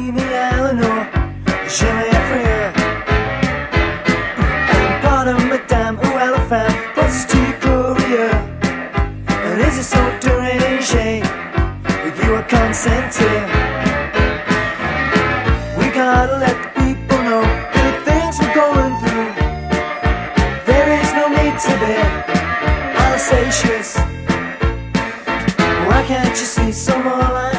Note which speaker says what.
Speaker 1: me, Eleanor, je m'effraie. And pardon, madame, ou elephant, prostitute courier. And is it so derangé with your consent here? We gotta let the people know the things we're going through. There is no need to be Alsatians. Why can't you see some more light?